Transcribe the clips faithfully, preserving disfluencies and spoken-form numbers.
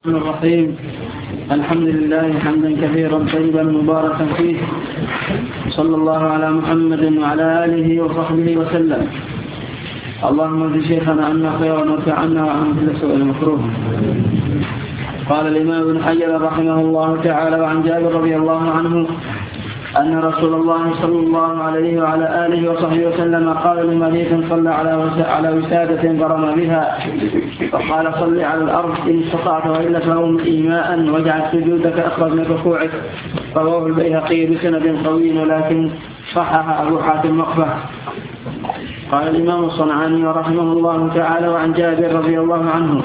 الرحمن الرحيم. الحمد لله حمدا كثيرا طيبا مباركا فيه، صلى الله على محمد وعلى آله وصحبه وسلم. اللهم اجعل شيخنا عنا خيرا وارفع عنا وعن كل سوء مكروه. قال الإمام ابن حجر رحمه الله تعالى: وعن جابر رضي الله عنه أن رسول الله صلى الله عليه وعلى آله وصحبه وسلم قال لمريض صلى على وسادة ضرم بها فقال: صل على الأرض إن استطعت وإلا فهم إيماء واجعل سجودك أقرب من ركوعك. رواه البيهقي بسند قوي ولكن صحح أبو حاتم وقفه. قال الإمام الصنعاني رحمه الله تعالى: وعن جابر رضي الله عنه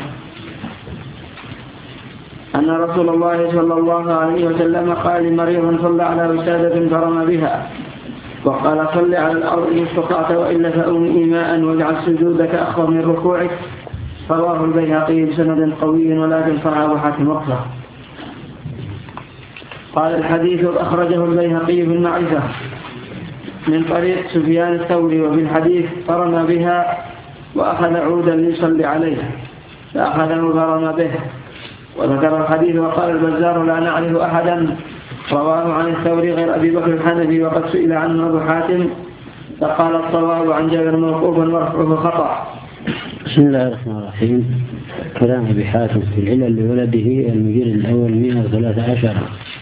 أن رسول الله صلى الله عليه وسلم قال لمريض صلى على وسادة فرم بها وقال: صل على الأرض إن استطعت وإلا فأوم إيماء واجعل سجودك أخفض من ركوعك. رواه البيهقي بسند قوي ولكن صححه أبو حاتم وقفه. قال: الحديث أخرجه البيهقي في المعرفة من طريق سفيان الثوري، وفي الحديث فرم بها وأخذ عودا ليصلي عليه فأخذه فرم به. وذكر الحديث وقال البزار: لا نعرف أحدا رواه عن الثوري غير أبي بكر الحنفي، وقد سئل عنه أبو حاتم فقال: الصواب عن جابر موقوفا ورفعه خطأ. بسم الله الرحمن الرحيم. كلام أبي حاتم في العلل لولده المجلد الأول مئة وثلاثة عشر.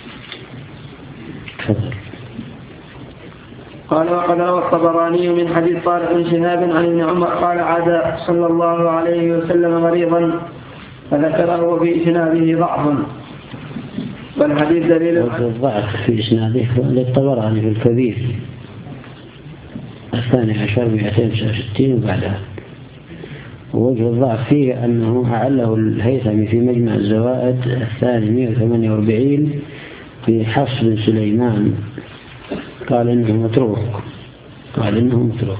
قال: وقد روى الطبراني من حديث طارق بن شهاب عن ابن عمر قال: عاد صلى الله عليه وسلم مريضا فذكره في إسناده ضعف، والحديث دليل الضعف في إسناده للطبراني في الكبير الثاني عشر مئتين وتسعة وستين وبعدها. ووجه الضعف فيه أنه أعله الهيثمي في مجمع الزوائد الثاني مئة وثمانية وأربعين في حفص بن سليمان، قال إنه متروك قال إنه متروك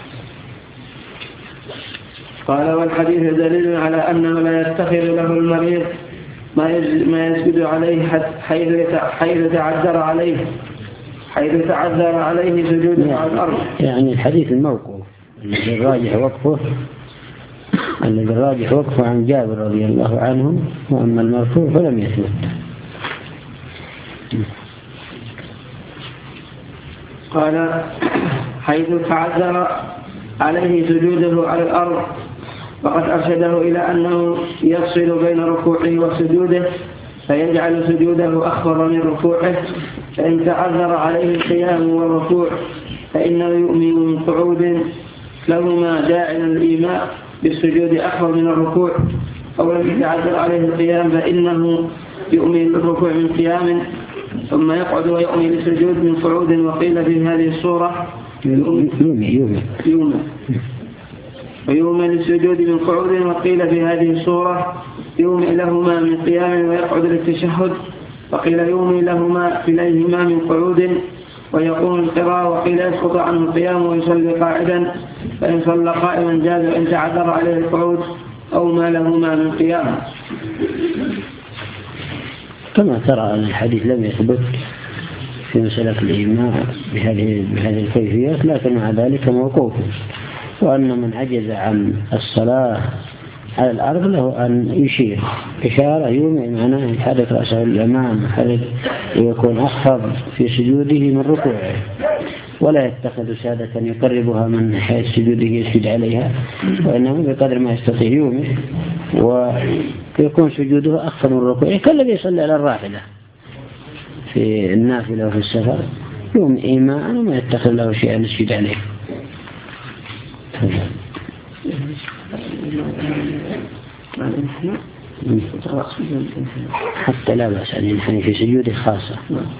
قال: والحديث دليل على أنه لا يتخذ له المريض ما يسجد عليه حيث تعذر عليه حيث تعذر عليه سجوده على الأرض. يعني الحديث الموقوف الذي الراجح وقفه الذي الراجح وقفه عن جابر رضي الله عنه، وأما المرفوع فلم يثبت. قال: حيث تعذر عليه سجوده على الأرض، وقد أرشده إلى أنه يفصل بين ركوعه وسجوده فيجعل سجوده أخفض من ركوعه، فإن تعذر عليه القيام والركوع فإنه يؤمن من قعود لهما جاعل الإيماء بالسجود أخفض من الركوع، أو لم يتعذر عليه القيام فإنه يؤمن بالركوع من قيام ثم يقعد ويؤمن بالسجود من قعود. وقيل في هذه الصورة يؤمن ويؤمن للسجود من قعود، وقيل في هذه الصورة يؤمن لهما من قيام ويقعد للتشهد، وقيل يؤمن لهما إليهما من قعود ويقوم القراءة، وقيل يسقط عنه القيام ويصلي قاعدا، فإن صلى قائما جاز وإن تعذر عليه القعود أو ما لهما من قيام. كما ترى أن الحديث لم يثبت في مسألة الإيماء بهذه بهذه الكيفيات، لكن مع ذلك موقوف، وأن من عجز عن الصلاة على الأرض له أن يشير إشارة يومئ معناه يحرك رأسه الأمام يحرك ويكون أخفض في سجوده من ركوعه، ولا يتخذ سادة يقربها من حيث سجوده يسجد عليها، وإنه بقدر ما يستطيع يومئ ويكون سجوده أخفض من ركوعه، كالذي يصلي على الراحلة في النافلة وفي السفر يومئ إيماء وما يتخذ له شيئا يسجد عليه. حتى لا بأس أن ينحني في سجوده خاصة.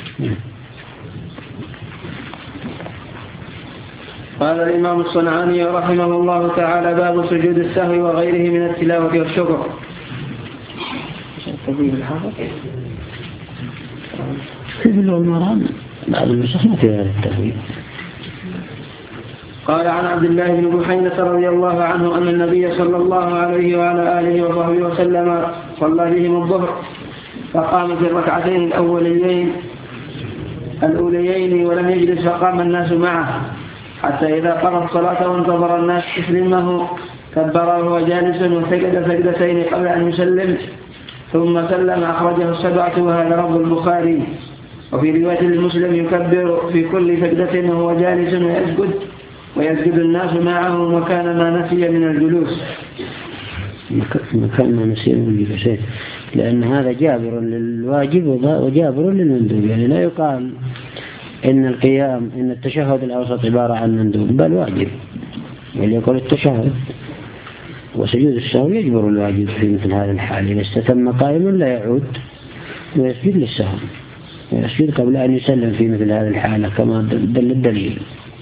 قال الإمام الصنعاني رحمه الله تعالى: باب سجود السهو وغيره من التلاوة والشكر. في المرام بعض النسخ ما في هذا التهويل. قال: عن عبد الله بن بحينة رضي الله عنه أن النبي صلى الله عليه وعلى آله وصحبه وسلم صلى بهم الظهر فقام في الركعتين الأوليين الأوليين ولم يجلس، فقام الناس معه حتى إذا قضى الصلاة وانتظر الناس تسليمه كبر وهو جالس وسجد سجدتين قبل أن يسلم، ثم سلم أخرجه السبعة وهذا لفظ البخاري. وفي رواية المسلم يكبر في كل سجدة وهو جالس ويسجد ويسجد الناس معه مكان ما نسي من الجلوس. مكان ما نسي من الجلوس، لأن هذا جابر للواجب وجابر للمندوب. يعني لا يقال إن القيام إن التشهد الأوسط عبارة عن مندوب، بل واجب. يعني يقول التشهد وسجود السهو يجبر الواجب في مثل هذا الحال. إذا استتم قائما لا يعود ويسجد للسهو، يسجد قبل أن يسلم في مثل هذه الحالة كما دل الدليل.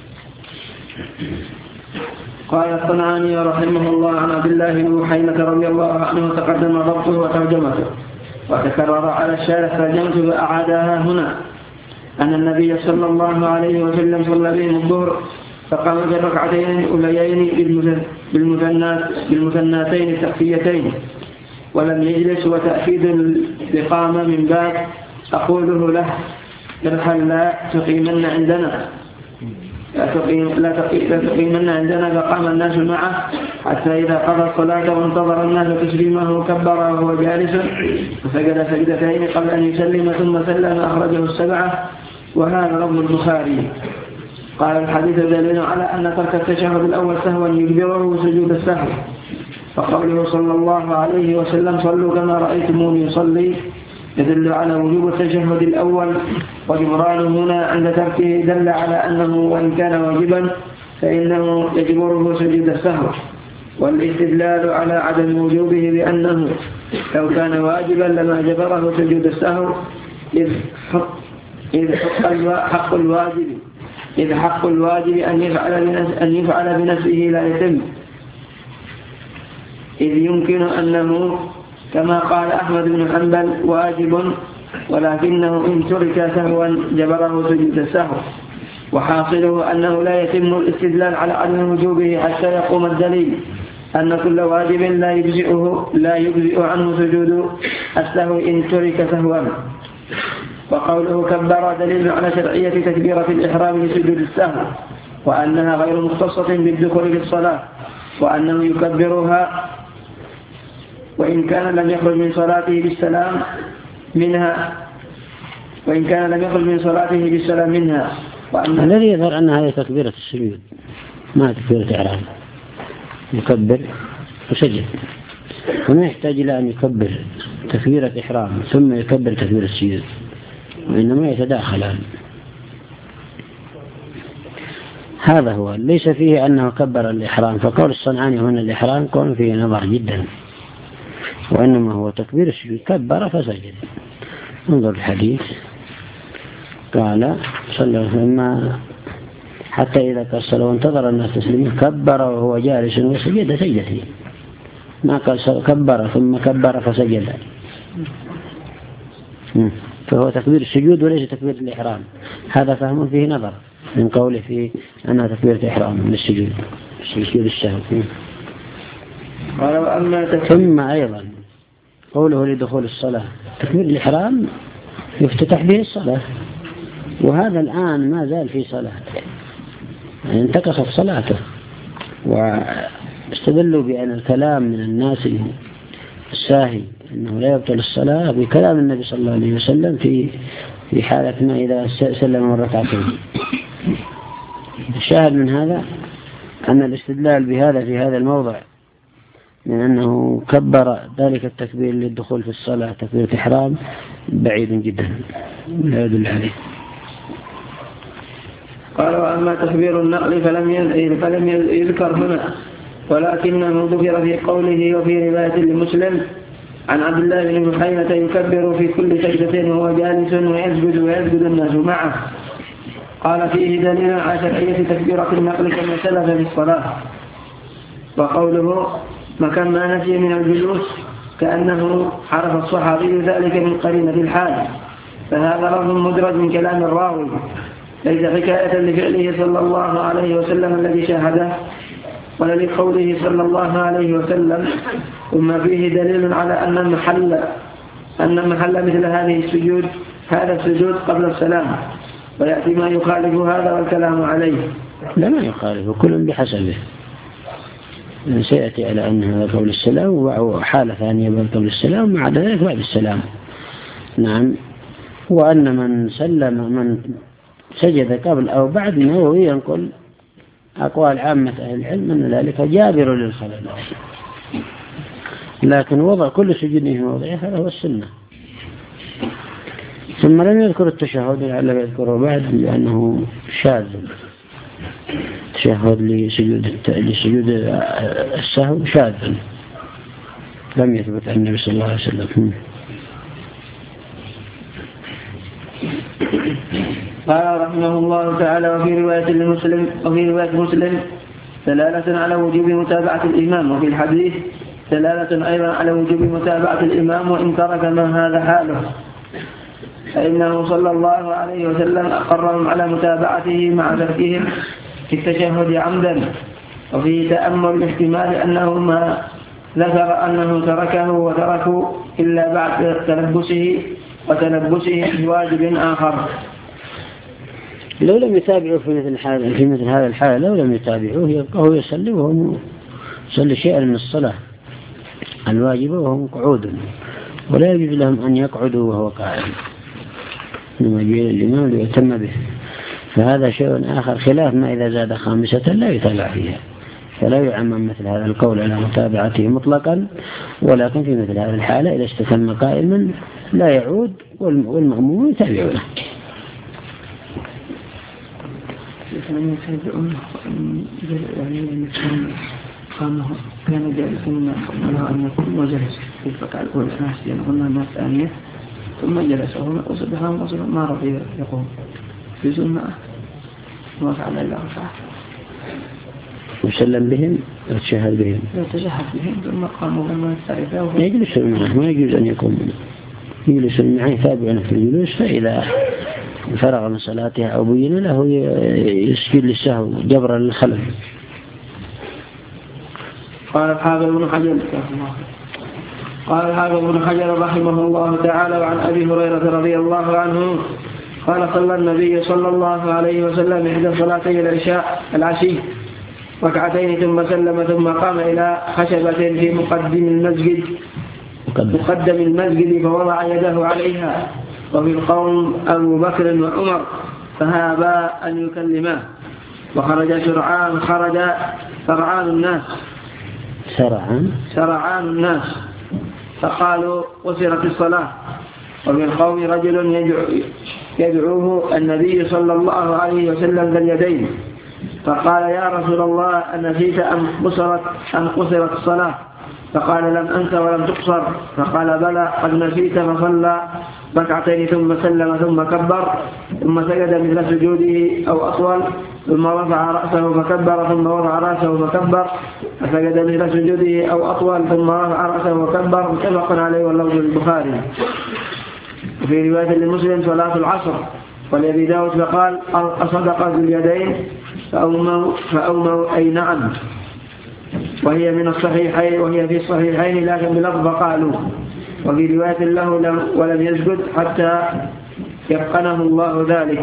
قال الصنعاني رحمه الله عن عبد الله بن بحينة رضي الله عنه تقدم ضبطه وترجمته وتكرر على الشارح ترجمته فأعادها هنا أن النبي صلى الله عليه وسلم صلى بهم الظهر فقام في الركعتين الأوليين بالمثناتين التخفيتين ولم يجلس، وتأكيد الإقامة من باب أقوله له ارحل لا تقيمن عندنا لا تقيمن عندنا، فقام الناس معه حتى إذا قضى الصلاة وانتظر الناس تسليمه كبر وهو جالس فسجد سجدتين قبل أن يسلم ثم سلم أخرجه السبعة وهذا لفظ البخاري. قال الحديث دليل على أن ترك التشهد الأول سهوا يجبره سجود السهو، فقوله صلى الله عليه وسلم صلوا كما رأيتموني يصلي يدل على وجوب التشهد الأول، وجبران هنا عند تركه دل على أنه وإن كان واجبا فإنه يجبره سجود السهو، والاستدلال على عدم وجوبه بأنه لو كان واجبا لما جبره سجود السهو إذ حق, إذ حق, حق الواجب إذ حق الواجب أن يفعل أن يفعل بنفسه لا يتم، إذ يمكن أنه كما قال أحمد بن حنبل واجب ولكنه إن ترك سهوا جبره سجود السهو، وحاصله أنه لا يتم الاستدلال على عدم وجوبه حتى يقوم الدليل أن كل واجب لا يجزئه لا يجزئ عنه سجود السهو إن ترك سهوا. وقوله كبر دليل على شرعية تكبيرة الإحرام لسجود السهو، وأنها غير مختصة بالدخول في الصلاة، وأنه يكبرها وإن كان لم يخرج من صلاته بالسلام منها وإن كان لم يخرج من صلاته بالسلام منها. وأن الذي يظهر أن هذه تكبيرة السجود ما تكبيرة إحرام، يكبر وسجد، وما يحتاج إلى أن يكبر تكبيرة إحرام ثم يكبر تكبيرة السجود، وإنما يتداخلان. هذا هو ليس فيه أنه كبر الإحرام، فقول الصنعاني هنا الإحرام كون فيه نظر جدا، وإنما هو تكبير السجود كبر فسجد. انظر الحديث قال صلى الله عليه وسلم حتى إذا كسل وانتظر الناس تسليمه كبر وهو جالس وسجد سجدتين، ما قال كبر ثم كبر فسجد، فهو تكبير السجود وليس تكبير الإحرام. هذا فهم فيه نظر من قوله فيه أنها تكبير الإحرام للسجود السجود السهو. ثم أيضا قوله لدخول الصلاة تكبير الإحرام يفتتح به الصلاة، وهذا الآن ما زال في صلاة، يعني انتقصت صلاته، واستدلوا بأن الكلام من الناس الساهي أنه لا يبطل الصلاة بكلام النبي صلى الله عليه وسلم في في حالة ما إذا سلم الركعتين. الشاهد من هذا أن الاستدلال بهذا في هذا الموضع من أنه كبر ذلك التكبير للدخول في الصلاة تكبير إحرام بعيد جدا لا يدل عليه. قال وأما تكبير النقل فلم فلم يذكر هنا، ولكنه ذكر في قوله وفي رواية لمسلم عن عبد الله بن بحينة يكبر في كل سجدة وهو جالس ويسجد ويسجد الناس معه. قال فيه دليل على شرعية تكبيرة النقل كما سلف في الصلاة. وقوله مكان ما نسي من الجلوس كأنه عرف الصحابي ذلك من قرينة الحال، فهذا لفظ مدرج من كلام الراوي ليس حكاية لفعله صلى الله عليه وسلم الذي شاهده، ولا لقوله صلى الله عليه وسلم. ثم فيه دليل على أن المحل أن محل مثل هذه السجود هذا السجود قبل السلام، ويأتي ما يخالف هذا والكلام عليه. لا ما يخالف، كل بحسبه. سيأتي على أن هذا قبل السلام وحالة ثانية قبل السلام مع ذلك بعد السلام. نعم. وأن من سلم من سجد قبل أو بعد النووي ينقل أقوال عامة أهل العلم أن ذلك جابر للخلل، لكن وضع كل سجود في موضعه هذا هو السنة. ثم لم يذكر التشهد لعله يذكره بعد لأنه شاذ، التشهد لسجود لسجود السهو شاذ لم يثبت عن النبي صلى الله عليه وسلم. قال رحمه الله تعالى: وفي رواية لمسلم وفي رواية مسلم دلالة على وجوب متابعة الإمام، وفي الحديث دلالة أيضا على وجوب متابعة الإمام وإن ترك ما هذا حاله، فإنه صلى الله عليه وسلم أقرهم على متابعته مع تركهم في التشهد عمدا. وفي تأمل الاحتمال أنه ما ذكر أنه تركه وتركوا إلا بعد تلبسه وتلبسه بواجب آخر. لو لم يتابعوا في مثل الحال في مثل هذا الحال لو لم يتابعوه يبقوا يصلي وهم يصلي شيئا من الصلاة الواجبة وهم قعود، ولا يجوز لهم أن يقعدوا وهو قائم لما جاء الإمام ليتم به، فهذا شيء آخر خلاف ما إذا زاد خامسة لا يتابع فيها، فلا يعمم مثل هذا القول على متابعته مطلقا، ولكن في مثل هذا الحالة إذا استتم قائما لا يعود والمأموم يتابعونه. لم يتابعون يعني قامه كان جالسا له أن يكون وجلس في الركعة الأولى ناسيا قلنا الناس الثانية ثم جلس وهو أصبحهم أصبح ما رضي يقوم في سنة ما فعل إلا ركعة وسلم بهم وتشهد بهم يتشهد بهم ثم قاموا لما يستعرفه يجلس معه، ما يجوز أن يقوم يجلس معه يتابعنا في الجلوس، فإذا فرغ من صلاتها أو بين له يسجد للسهو جبرا للخلل. قال الحافظ بن حجر قال الحافظ بن حجر رحمه الله تعالى: وعن أبي هريرة رضي الله عنه قال: صلى النبي صلى الله عليه وسلم إحدى صلاتي العشاء العشي ركعتين ثم سلم ثم قام إلى خشبة في مقدم المسجد مقدم المسجد فوضع يده عليها، وفي القوم أبو بكر وعمر فهابا أن يكلماه، وخرج سرعان خرج سرعان الناس سرعان سرعان الناس فقالوا قصرت الصلاة. وفي القوم رجل يدعو يدعوه النبي صلى الله عليه وسلم ذا اليدين، فقال: يا رسول الله أنسيت أم قصرت أم قصرت الصلاة؟ فقال: لم أنس ولم تقصر. فقال: بلى قد نسيت. فصلى ركعتين ثم سلم ثم كبر ثم سجد مثل سجوده أو أطول ثم رفع رأسه فكبر ثم وضع رأسه فكبر فسجد مثل سجوده أو أطول ثم رفع رأسه وكبر. متفق عليه واللفظ للبخاري. وفي رواية لمسلم صلاة العصر. ولأبي داود فقال: أصدق ذو اليدين فأوموا فأوموا أي نعم، وهي من الصحيحين وهي في الصحيحين لكن بلفظ قالوا. وفي رواية له ولم يسجد حتى يقنه الله ذلك.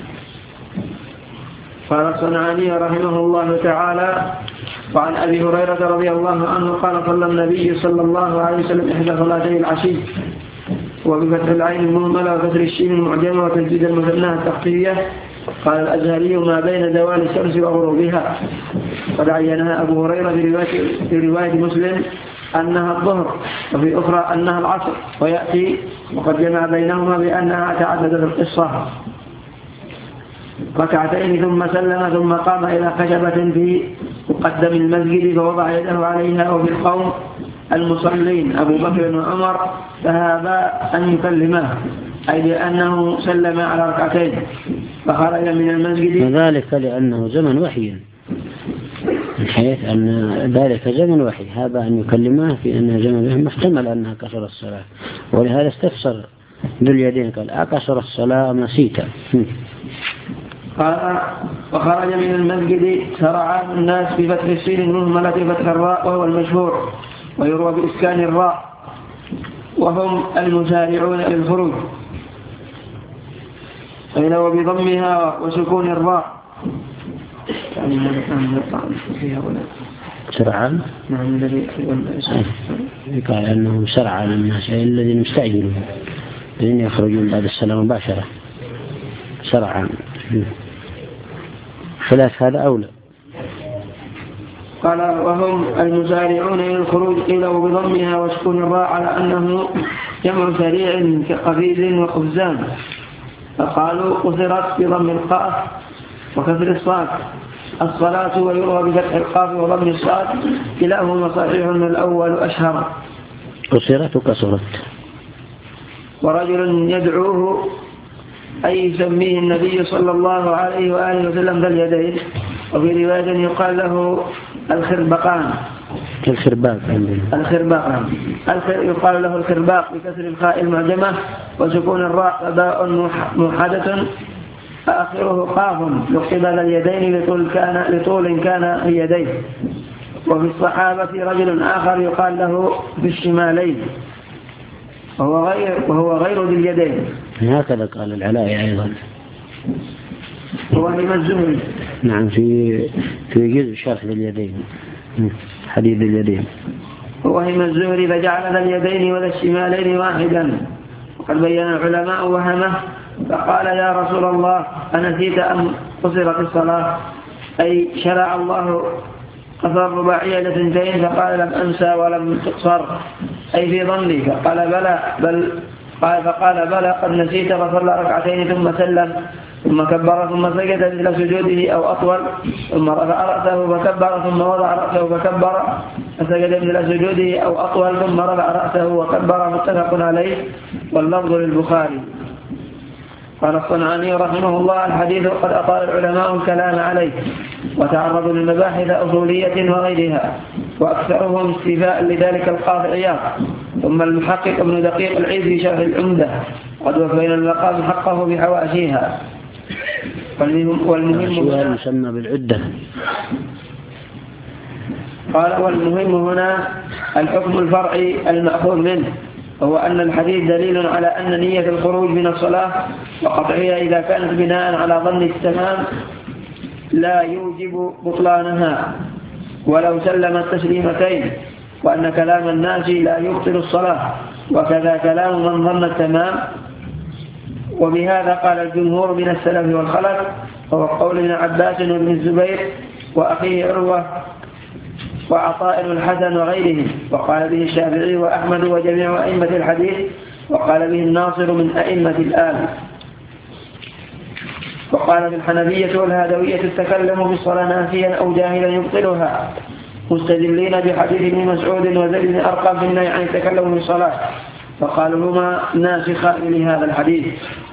قال الصنعاني رحمه الله تعالى: وعن أبي هريرة رضي الله عنه قال: صلى النبي صلى الله عليه وسلم إحدى صلاتي العشي، وبفتح العين المهملة وكسر الشين المعجمة وتجديد المثنى التحتية. قال الأزهري: ما بين زوال الشمس وغروبها. قد عينها أبو هريرة في رواية مسلم أنها الظهر، وفي أخرى أنها العصر، ويأتي وقد جمع بينهما بأنها تعددت القصة. ركعتين ثم سلم ثم قام إلى خشبة في مقدم المسجد فوضع يده عليها، وفي القوم المصلين أبو بكر وعمر فهابا أن يكلماه، أي لأنه سلم على ركعتين فخرج من المسجد. وذلك لأنه زمن وحي، من حيث أن ذلك زمن وحي، هذا أن يكلمه في أنه زمن وحي محتمل أنها كسر الصلاة، ولهذا استفسر ذو اليدين قال: أكسر الصلاة نسيتا. قال: وخرج من المسجد سرعان الناس بفتح السين المهملة فتح الراء وهو المشهور، ويروى بإسكان الراء، وهم المسارعون للخروج، قيل وبضمها وسكون الراء يعني فيها ولا سرعان نعم الذي قال أنهم سرعان الناس الذين مستعجلون الذين يخرجون بعد السلام مباشرة سرعان. خلاف هذا أولى. قال وهم المسارعون إلى الخروج قيلوا بضمها وسكون الراء على أنه جمع سريع كقفيز وقفزان، فقالوا قصرت بضم القاف وكسر الصاد الصلاة، ويروى بفتح القاف وضم الصاد، كلاهما صحيح من الأول أشهر. قصرت وكسرت. ورجل يدعوه أي يسميه النبي صلى الله عليه وآله وسلم ذا اليدين، وفي رواية يقال له الخربقان الخرباق الخرباق يقال له الخرباق بكسر الخاء المعجمة وسكون الراء باء موحدة آخره قاف، لقب ذا اليدين لطول كان لطول كان في يديه. وفي الصحابة رجل آخر يقال له بالشمالين وهو غير وهو غير ذي اليدين. هكذا قال العلاء أيضا. وهم الزهري. نعم في في جزء شرح ذي اليدين حديث ذي اليدين. وهم الزهري فجعل ذا اليدين وذا الشمالين واحدا، وقد بين العلماء وهمه فقال يا رسول الله أنسيت أم قصرت الصلاة؟ أي شرع الله قصر رباعية لثنتين، فقال لم أنسى ولم تقصر أي في ظني، فقال بلى بل قال فقال بلى قد نسيت، فصلى ركعتين ثم سلم ثم كبر ثم سجد مثل سجوده أو أطول، ثم رفع رأسه فكبر ثم وضع رأسه فكبر فسجد مثل سجوده أو أطول، ثم رفع رأسه وكبر، متفق عليه واللفظ للبخاري. قال الصنعاني رحمه الله الحديث قد أطال العلماء الكلام عليه وتعرضوا لمباحث أصولية وغيرها، وأكثرهم استيفاء لذلك القاضي عياض، ثم المحقق ابن دقيق العيد في شرح العمدة، قد وفينا المقام حقه بحواشيها. والمهم هنا يسمى بالعدة. قال والمهم هنا الحكم الفرعي المأخوذ منه، هو أن الحديث دليل على أن نية الخروج من الصلاة وقطعها إذا كانت بناء على ظن التمام لا يوجب بطلانها ولو سلم التسليمتين، وأن كلام الناس لا يبطل الصلاة، وكذا كلام من ظن التمام. وبهذا قال الجمهور من السلف والخلف، وهو قول ابن عباس وابن الزبير وأخيه عروة وعطاء الحسن وغيرهم، وقال به الشافعي وأحمد وجميع أئمة الحديث، وقال به الناصر من أئمة الآل، وقال في الحنفية والهادوية التكلم في الصلاة ناسيا أو جاهلا يبطلها، مستدلين بحديث ابن مسعود وزيد بن أرقم في النهي عن التكلم في الصلاة، فقالوا هما ناسخان لهذا الحديث.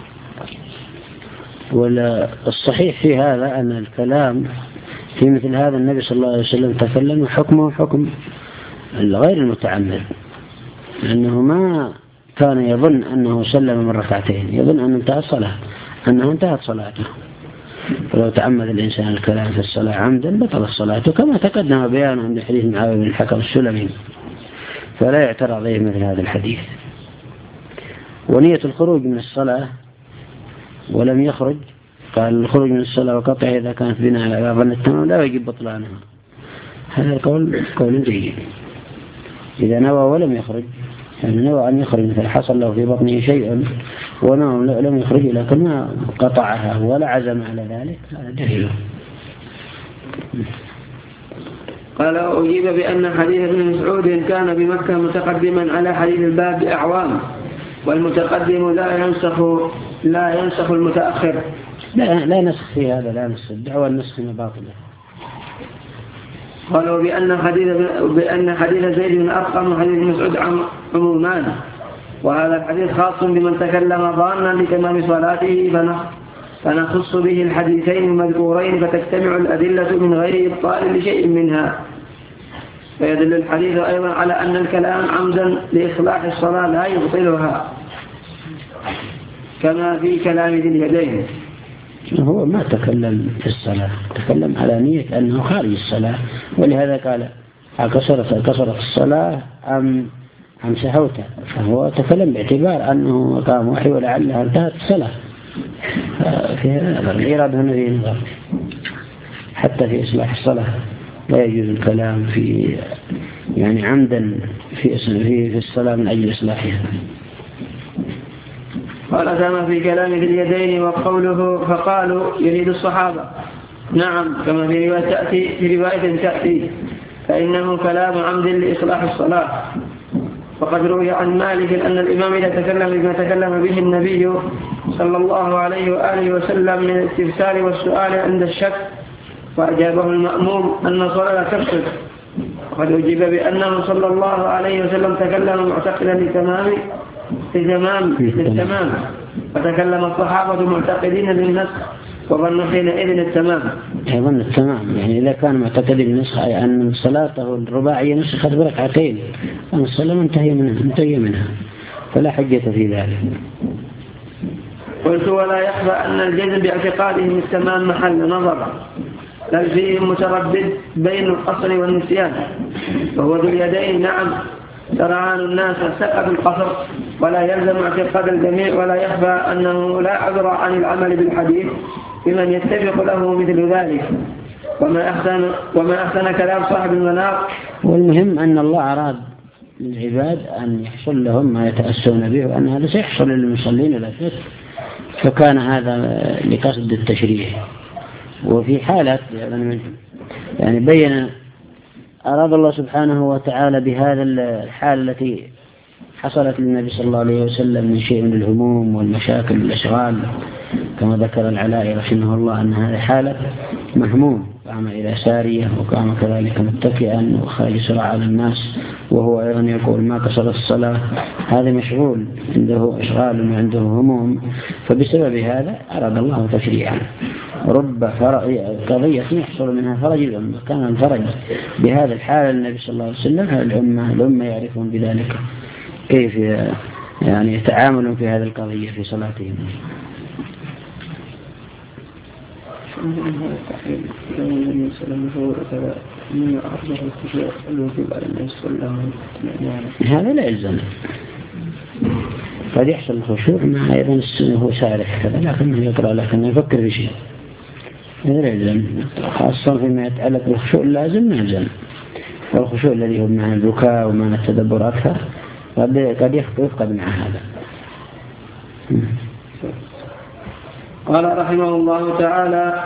والصحيح في هذا أن الكلام في مثل هذا النبي صلى الله عليه وسلم تكلم حكمه حكم غير المتعمد، لأنه ما كان يظن أنه سلم من ركعتين، يظن أنه انتهت صلاة أنه انتهت صلاته. فلو تعمد الإنسان الكلام في الصلاة عمدا بطل صلاته، كما تقدم بيانه عند حديث معاوية بن الحكم السلمي، فلا يعترض عليه مثل هذا الحديث. ونية الخروج من الصلاة ولم يخرج، قال الخروج من الصلاة وقطع إذا كانت بناء على ظن التمام لا يجب بطلانها، هذا القول قول جيد. إذا نوى ولم يخرج، يعني نوى أن يخرج مثل حصل له في بطنه شيء ونوى لم يخرج لكن ما قطعها ولا عزم على ذلك، هذا دليل. قال أجيب بأن حديث ابن مسعود كان بمكة متقدما على حديث الباب بأعوام، والمتقدم لا ينسخ لا ينسخ المتأخر. لا لا نسخ في هذا، لا نسخ الدعوة النسخ باطلة. قالوا بأن حديث بأن حديث زيد بن أرقم وحديث مسعود عمومان، وهذا الحديث خاص بمن تكلم ظانا لتمام صلاته، فنخص به الحديثين المذكورين فتجتمع الأدلة من غير إبطال لشيء منها. فيدل الحديث أيضا على أن الكلام عمدا لإصلاح الصلاة لا يبطلها، كما في كلام ذي اليدين. هو ما تكلم في الصلاة، تكلم على نية أنه خارج الصلاة، ولهذا قال كسرت كسرت الصلاة أم أم سهوت، فهو تكلم باعتبار أنه مقام وحي ولعلها انتهت الصلاة. في هذا الإيراد هنا فيه نظر حتى في إصلاح الصلاة. لا يجوز الكلام في يعني عمدا في في الصلاة من أجل إصلاحها. قال كما في كلام ذي اليدين وقوله فقالوا يريد الصحابة. نعم كما في رواية تأتي في رواية تأتي فإنه كلام عمد لإصلاح الصلاة. وقد روي عن مالك أن الإمام إذا تكلم بما تكلم به النبي صلى الله عليه وآله وسلم من الاستفسار والسؤال عند الشك وأجابه المأموم أن الصلاة تفسد. وقد أجيب بأنه صلى الله عليه وسلم تكلم معتقدا لتمام لتمام للتمام وتكلم الصحابة معتقدين للنسخ وظنوا حينئذ التمام. يظن التمام يعني إذا كان معتقد النسخ أي أن صلاته الرباعية نسخت بركعتين أن الصلاة منتهية منها منتهية منها فلا حجة في ذلك. قلت ولا يخفى أن الجزم باعتقادهم التمام محل نظر بل فيهم متردد بين القصر والنسيان. وهو ذو اليدين نعم سرعان الناس سقط القصر ولا يلزم اعتقاد الجميع ولا يخفى أنه لا عذر عن العمل بالحديث بمن يتفق له مثل ذلك. وما أحسن, وما أحسن كلام صاحب المنار. والمهم أن الله أراد للعباد أن يحصل لهم ما يتأسون به وأن هذا سيحصل للمصلين لا شك فكان هذا لقصد التشريع. وفي حالة يعني بين أراد الله سبحانه وتعالى بهذا الحال التي حصلت للنبي صلى الله عليه وسلم من شيء من الهموم والمشاكل والأشغال كما ذكر العلاء رحمه الله أن هذه حالة مهموم قام إلى سارية وقام كذلك متكئا وخارج سرعة على الناس وهو أيضا يقول ما قصر الصلاة هذا مشغول عنده أشغال وعنده هموم فبسبب هذا أراد الله تشريعا. رب قضية يحصل منها فرج الأمة كان الفرج بهذا الحال النبي صلى الله عليه وسلم الأمة الأمة يعرفون بذلك كيف يعني يتعاملون في هذه القضية في صلاتهم. هذا لا يلزم قد يحصل الخشوع مع أيضا هو سارح كذا لكنه يقرأ لكنه يفكر في شيء هذا لا يلزم خاصة فيما يتعلق بالخشوع اللازم ما يلزم. والخشوع الذي هو معنى البكاء ومعنى التدبر أكثر قد يفقد مع هذا. قال رحمه الله تعالى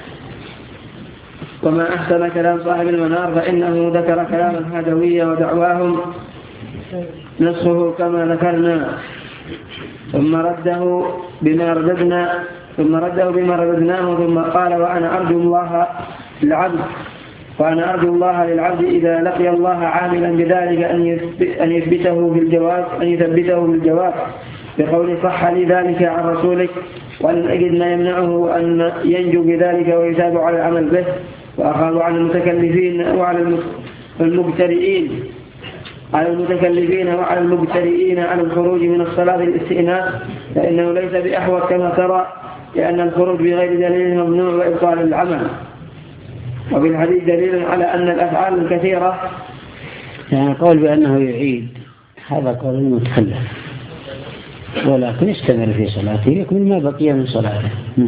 وما أحسن كلام صاحب المنار فإنه ذكر كلام الهدوية ودعواهم نسخه كما ذكرنا ثم رده بما رددنا ثم رده بما رددناه ثم قال وأنا أرجو الله للعبد وأنا أرجو الله للعبد إذا لقي الله عاملا بذلك أن يثبته بالجواب أن يثبته بالجواب بقول صح لي ذلك عن رسولك وأن أجد ما يمنعه أن ينجو بذلك ويثاب على العمل به وأخاف على المتكلفين وعلى المبتدئين على المتكلفين وعلى المبتدئين على الخروج من الصلاة الاستئناف فإنه ليس بأحوط كما ترى لأن الخروج بغير دليل ممنوع وإبطال العمل. وفي الحديث دليل على أن الأفعال الكثيرة يعني قول بأنه يعيد هذا قول المتخلف ولكن يستمر في صلاته يكمل ما بقي من صلاته.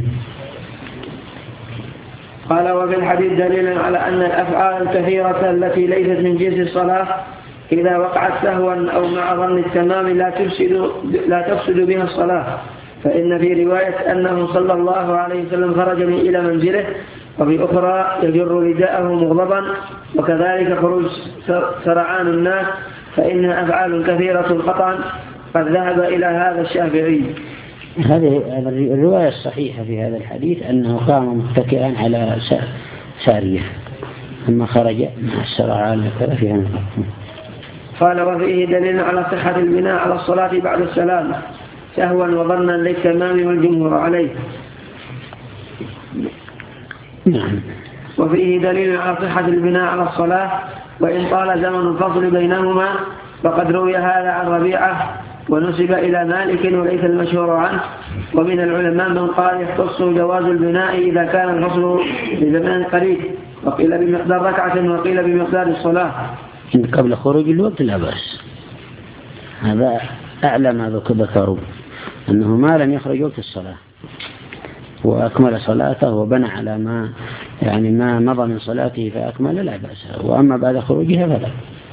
قال وفي الحديث دليل على أن الأفعال الكثيرة التي ليست من جنس الصلاة إذا وقعت سهوا أو مع ظن التمام لا تفسد, لا تفسد بها الصلاة. فإن في رواية أنه صلى الله عليه وسلم خرج إلى منزله وفي أخرى يجر رداءه مغضبا وكذلك خروج سرعان الناس فإنها أفعال كثيرة قطعا قد ذهب إلى هذا الشافعي. هذه الرواية الصحيحة في هذا الحديث أنه قام متكئا على سارية ثم خرج مع السرعان وكذا في هذا. قال وفيه دليل على صحة البناء على الصلاة بعد السلام سهوا وظنا للتمام والجمهور عليه. نعم. وفيه دليل على صحة البناء على الصلاة وإن طال زمن الفصل بينهما فقد روي هذا عن ربيعة ونسب إلى مالك وليس المشهور عنه. ومن العلماء من قال يختص جواز البناء إذا كان الفصل بزمن قريب وقيل بمقدار ركعة وقيل بمقدار الصلاة قبل خروج الوقت لا بأس. هذا أعلى ما ذكروا أنه ما لم يخرج وقت الصلاة وأكمل صلاته وبنى على ما يعني ما مضى من صلاته فأكمل لا بأس، وأما بعد خروجها فلا.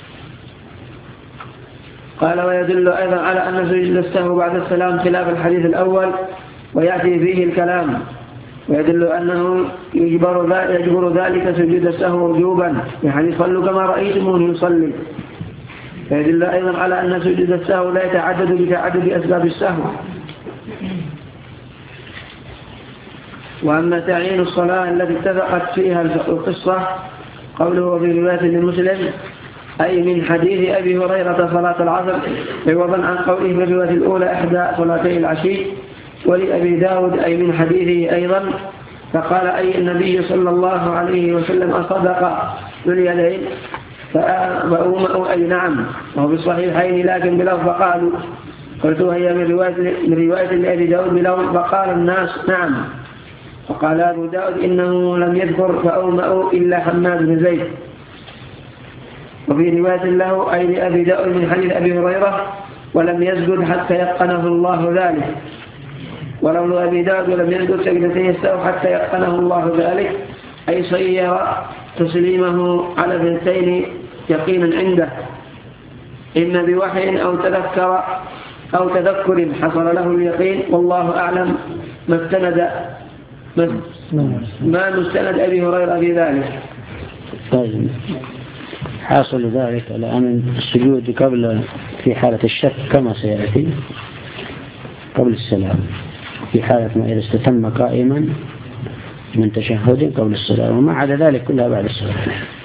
قال ويدل أيضا على أن سجود السهو بعد السلام خلاف الحديث الأول ويأتي فيه الكلام، ويدل أنه يجبر, يجبر ذلك سجود السهو وجوبا، يعني صلوا كما رأيتمون يصلي. ويدل أيضا على أن سجود السهو لا يتعدد بتعدد أسباب السهو. وأما تعيين الصلاة التي اتفقت فيها القصة قوله في رواية لمسلم أي من حديث أبي هريرة صلاة العصر، عوضا عن قوله في الرواية الأولى إحدى صلاتي العشي، ولأبي داود أي من حديثه أيضا، فقال أي النبي صلى الله عليه وسلم أصدق ذو اليدين فأومأوا أي نعم، وهو في الصحيحين لكن بلفظ قالوا، قلت هي من رواية, من رواية لأبي داود بلفظ فقال الناس نعم، وقال أبو داود إنه لم يذكر فأومأوا إلا حماد بن زيد. وفي رواية له أي لأبي داود من حديث أبي هريرة ولم يسجد حتى يقنه الله ذلك، ولو أبي داود ولم يسجد سجدتين السهو حتى يقنه الله ذلك، أي صير تسليمه على اثنتين يقينا عنده، إما بوحي أو تذكر أو تذكر حصل له اليقين، والله أعلم ما استند ما مستند أبي هريرة في ذلك. طيب حاصل ذلك على أن السجود قبل في حالة الشك كما سيأتي قبل السلام، في حالة ما إذا استتم قائما من تشهد قبل السلام، وما عدا ذلك كلها بعد السلام.